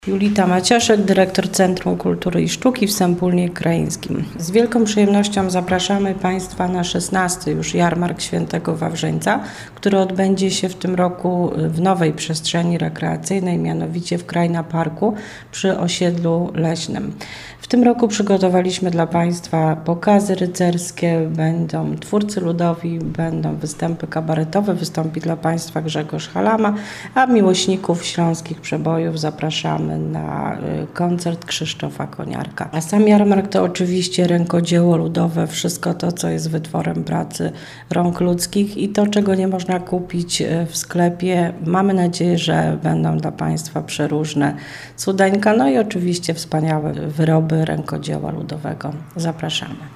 Julita Maciaszek, dyrektor Centrum Kultury i Sztuki w Sępólnie Krajeńskim. Z wielką przyjemnością zapraszamy Państwa na 16. już Jarmark Świętego Wawrzyńca, który odbędzie się w tym roku w nowej przestrzeni rekreacyjnej, mianowicie w Kraina Parku przy osiedlu leśnym. W tym roku przygotowaliśmy dla Państwa pokazy rycerskie, będą twórcy ludowi, będą występy kabaretowe, wystąpi dla Państwa Grzegorz Halama, a miłośników śląskich przebojów zapraszamy na koncert Krzysztofa Koniarka. A sam jarmark to oczywiście rękodzieło ludowe, wszystko to, co jest wytworem pracy rąk ludzkich i to, czego nie można kupić w sklepie. Mamy nadzieję, że będą dla Państwa przeróżne cudeńka, no i oczywiście wspaniałe wyroby rękodzieła ludowego. Zapraszamy.